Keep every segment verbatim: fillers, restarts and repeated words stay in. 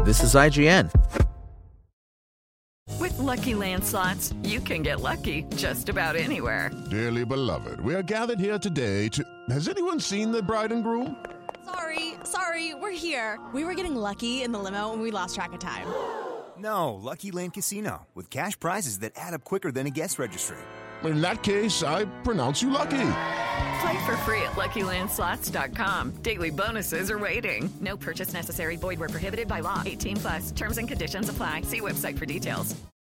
This is I G N. With Lucky Land Slots, you can get lucky just about anywhere. Dearly beloved, we are gathered here today to... Has anyone seen the bride and groom? Sorry, sorry, we're here. We were getting lucky in the limo and we lost track of time. No, Lucky Land Casino, with cash prizes that add up quicker than a guest registry. In that case, I pronounce you lucky. Play for free at Lucky Land Slots dot com. Daily bonuses are waiting. No purchase necessary. Void where prohibited by law. eighteen plus. Terms and conditions apply. See website for details.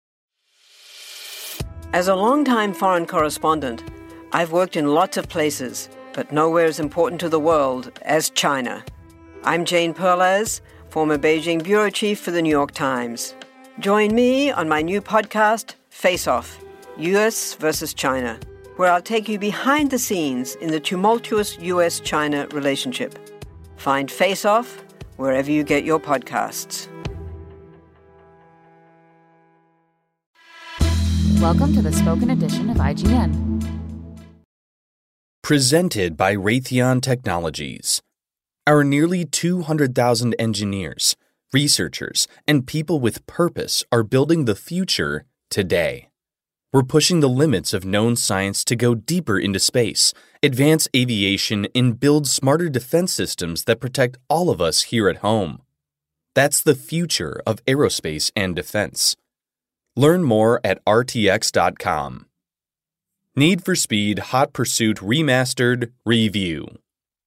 As a longtime foreign correspondent, I've worked in lots of places, but nowhere as important to the world as China. I'm Jane Perlez, former Beijing bureau chief for the New York Times. Join me on my new podcast, Face Off, U S versus China, where I'll take you behind the scenes in the tumultuous U S China relationship. Find Face Off wherever you get your podcasts. Welcome to the spoken edition of I G N. Presented by Raytheon Technologies. Our nearly two hundred thousand engineers, researchers, and people with purpose are building the future today. We're pushing the limits of known science to go deeper into space, advance aviation, and build smarter defense systems that protect all of us here at home. That's the future of aerospace and defense. Learn more at R T X dot com. Need for Speed Hot Pursuit Remastered Review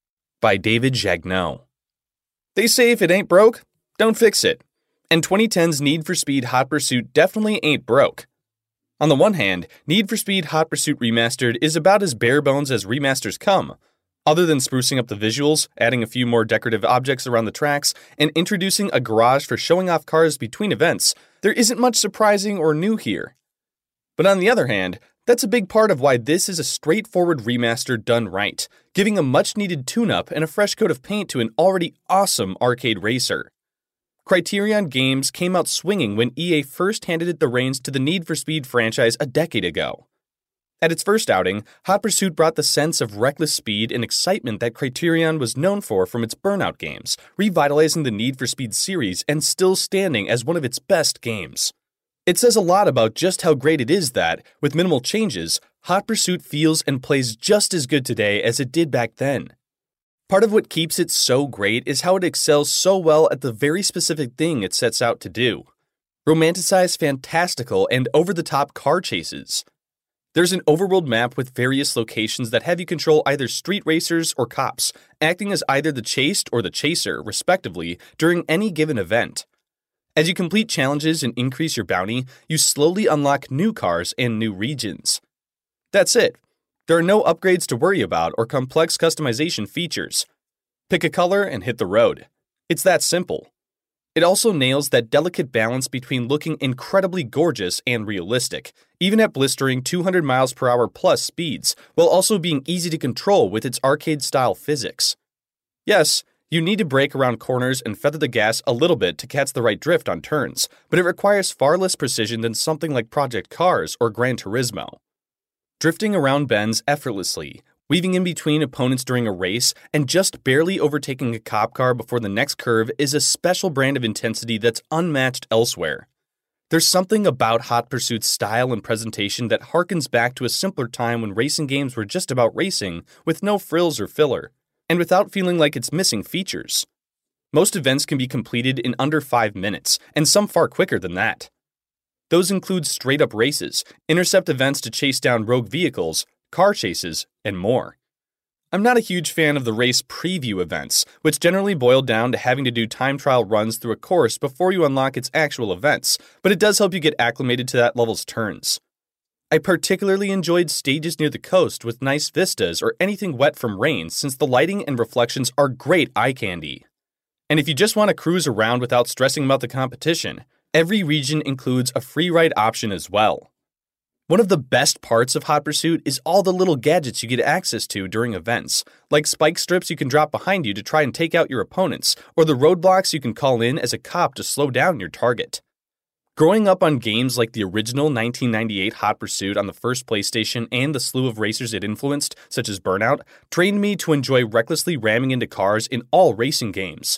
by David Jagneau. They say if it ain't broke, don't fix it. And twenty ten's Need for Speed Hot Pursuit definitely ain't broke. On the one hand, Need for Speed Hot Pursuit Remastered is about as bare bones as remasters come. Other than sprucing up the visuals, adding a few more decorative objects around the tracks, and introducing a garage for showing off cars between events, there isn't much surprising or new here. But on the other hand, that's a big part of why this is a straightforward remaster done right, giving a much-needed tune-up and a fresh coat of paint to an already awesome arcade racer. Criterion Games came out swinging when E A first handed it the reins to the Need for Speed franchise a decade ago. At its first outing, Hot Pursuit brought the sense of reckless speed and excitement that Criterion was known for from its Burnout games, revitalizing the Need for Speed series and still standing as one of its best games. It says a lot about just how great it is that, with minimal changes, Hot Pursuit feels and plays just as good today as it did back then. Part of what keeps it so great is how it excels so well at the very specific thing it sets out to do: romanticize fantastical and over-the-top car chases. There's an overworld map with various locations that have you control either street racers or cops, acting as either the chased or the chaser, respectively, during any given event. As you complete challenges and increase your bounty, you slowly unlock new cars and new regions. That's it. There are no upgrades to worry about or complex customization features. Pick a color and hit the road. It's that simple. It also nails that delicate balance between looking incredibly gorgeous and realistic, even at blistering two hundred miles per hour plus speeds, while also being easy to control with its arcade-style physics. Yes, you need to brake around corners and feather the gas a little bit to catch the right drift on turns, but it requires far less precision than something like Project Cars or Gran Turismo. Drifting around bends effortlessly, weaving in between opponents during a race, and just barely overtaking a cop car before the next curve is a special brand of intensity that's unmatched elsewhere. There's something about Hot Pursuit's style and presentation that harkens back to a simpler time when racing games were just about racing, with no frills or filler, and without feeling like it's missing features. Most events can be completed in under five minutes, and some far quicker than that. Those include straight-up races, intercept events to chase down rogue vehicles, car chases, and more. I'm not a huge fan of the race preview events, which generally boil down to having to do time trial runs through a course before you unlock its actual events, but it does help you get acclimated to that level's turns. I particularly enjoyed stages near the coast with nice vistas or anything wet from rain, since the lighting and reflections are great eye candy. And if you just want to cruise around without stressing about the competition, every region includes a free ride option as well. One of the best parts of Hot Pursuit is all the little gadgets you get access to during events, like spike strips you can drop behind you to try and take out your opponents, or the roadblocks you can call in as a cop to slow down your target. Growing up on games like the original nineteen ninety-eight Hot Pursuit on the first PlayStation and the slew of racers it influenced, such as Burnout, trained me to enjoy recklessly ramming into cars in all racing games.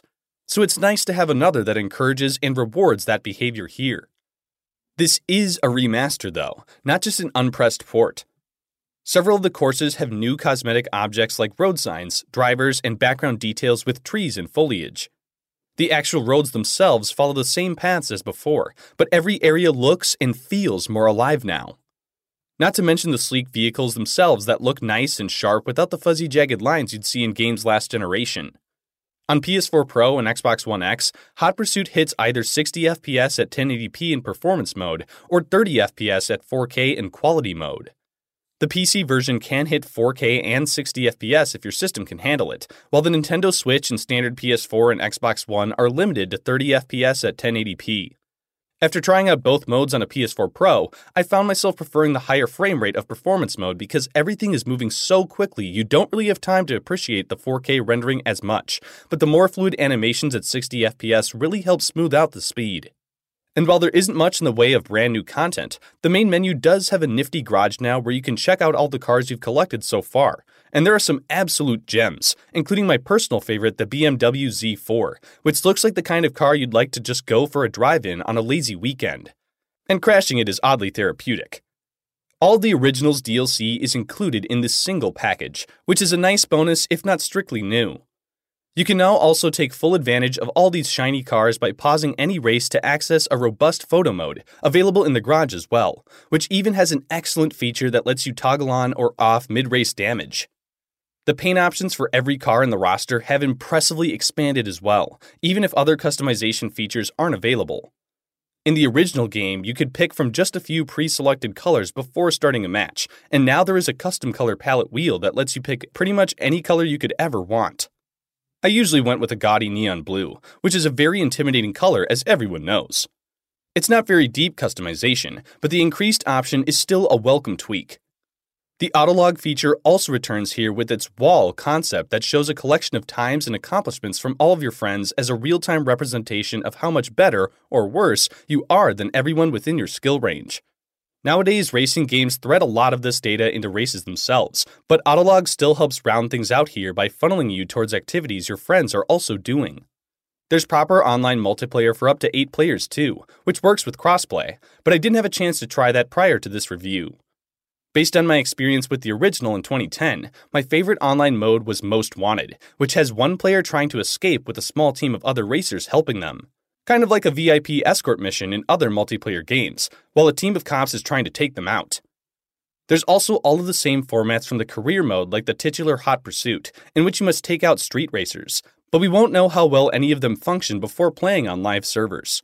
So it's nice to have another that encourages and rewards that behavior here. This is a remaster though, not just an unpressed port. Several of the courses have new cosmetic objects like road signs, drivers, and background details with trees and foliage. The actual roads themselves follow the same paths as before, but every area looks and feels more alive now. Not to mention the sleek vehicles themselves that look nice and sharp without the fuzzy jagged lines you'd see in games last generation. On P S four Pro and Xbox One X, Hot Pursuit hits either sixty F P S at ten eighty p in performance mode or thirty F P S at four K in quality mode. The P C version can hit four K and sixty F P S if your system can handle it, while the Nintendo Switch and standard P S four and Xbox One are limited to thirty F P S at ten eighty p. After trying out both modes on a P S four Pro, I found myself preferring the higher frame rate of performance mode because everything is moving so quickly you don't really have time to appreciate the four K rendering as much, but the more fluid animations at sixty F P S really help smooth out the speed. And while there isn't much in the way of brand new content, the main menu does have a nifty garage now where you can check out all the cars you've collected so far. And there are some absolute gems, including my personal favorite, the B M W Z four, which looks like the kind of car you'd like to just go for a drive-in on a lazy weekend. And crashing it is oddly therapeutic. All the Originals D L C is included in this single package, which is a nice bonus if not strictly new. You can now also take full advantage of all these shiny cars by pausing any race to access a robust photo mode, available in the garage as well, which even has an excellent feature that lets you toggle on or off mid-race damage. The paint options for every car in the roster have impressively expanded as well, even if other customization features aren't available. In the original game, you could pick from just a few pre-selected colors before starting a match, and now there is a custom color palette wheel that lets you pick pretty much any color you could ever want. I usually went with a gaudy neon blue, which is a very intimidating color as everyone knows. It's not very deep customization, but the increased option is still a welcome tweak. The autolog feature also returns here with its wall concept that shows a collection of times and accomplishments from all of your friends as a real-time representation of how much better, or worse, you are than everyone within your skill range. Nowadays, racing games thread a lot of this data into races themselves, but Autolog still helps round things out here by funneling you towards activities your friends are also doing. There's proper online multiplayer for up to eight players too, which works with crossplay, but I didn't have a chance to try that prior to this review. Based on my experience with the original in twenty ten, my favorite online mode was Most Wanted, which has one player trying to escape with a small team of other racers helping them. Kind of like a V I P escort mission in other multiplayer games, while a team of cops is trying to take them out. There's also all of the same formats from the career mode like the titular Hot Pursuit, in which you must take out street racers, but we won't know how well any of them function before playing on live servers.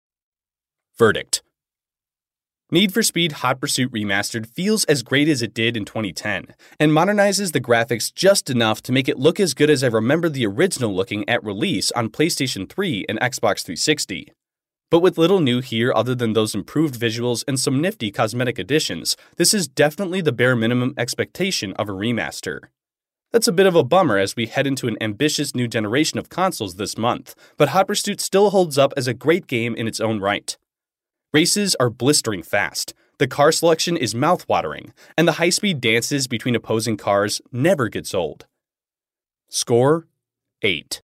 Verdict. Need for Speed Hot Pursuit Remastered feels as great as it did in twenty ten, and modernizes the graphics just enough to make it look as good as I remember the original looking at release on PlayStation three and Xbox three sixty. But with little new here other than those improved visuals and some nifty cosmetic additions, this is definitely the bare minimum expectation of a remaster. That's a bit of a bummer as we head into an ambitious new generation of consoles this month, but Hot Pursuit still holds up as a great game in its own right. Races are blistering fast, the car selection is mouth-watering, and the high-speed dances between opposing cars never gets old. Score, eight.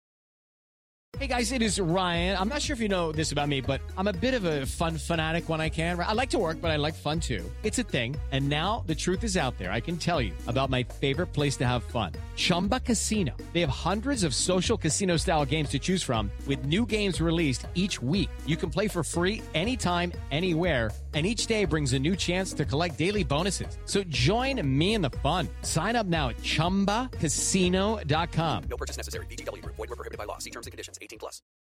Hey guys, it is Ryan. I'm not sure if you know this about me, but I'm a bit of a fun fanatic when I can. I like to work, but I like fun too. It's a thing. And now the truth is out there. I can tell you about my favorite place to have fun. Chumba Casino. They have hundreds of social casino style games to choose from with new games released each week. You can play for free anytime, anywhere. And each day brings a new chance to collect daily bonuses. So join me in the fun. Sign up now at chumba casino dot com. No purchase necessary. V G W Group. Void where prohibited by law. See terms and conditions. eighteen plus.